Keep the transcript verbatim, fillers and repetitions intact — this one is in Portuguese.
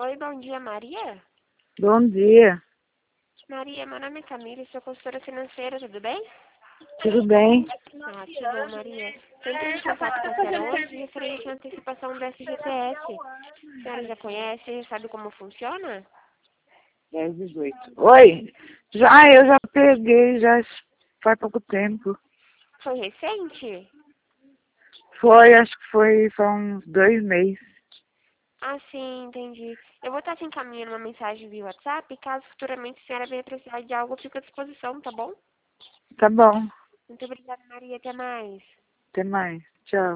Oi, bom dia, Maria? Bom dia, Maria, meu nome é Camila, sou consultora financeira, tudo bem? tudo bem? Ah, que bom, Maria. Sempre em contato com a senhora hoje, referente à antecipação do F G T S. A senhora já conhece, sabe como funciona? dez, dezoito. Oi, já, eu já peguei, já faz pouco tempo. Foi recente? Foi, acho que foi, foi uns dois meses. Ah, sim, entendi. Eu vou estar te encaminhando uma mensagem via WhatsApp, caso futuramente a senhora venha precisar de algo, eu fico à disposição, tá bom? Tá bom, Muito obrigada, Maria. Até mais. até mais, tchau.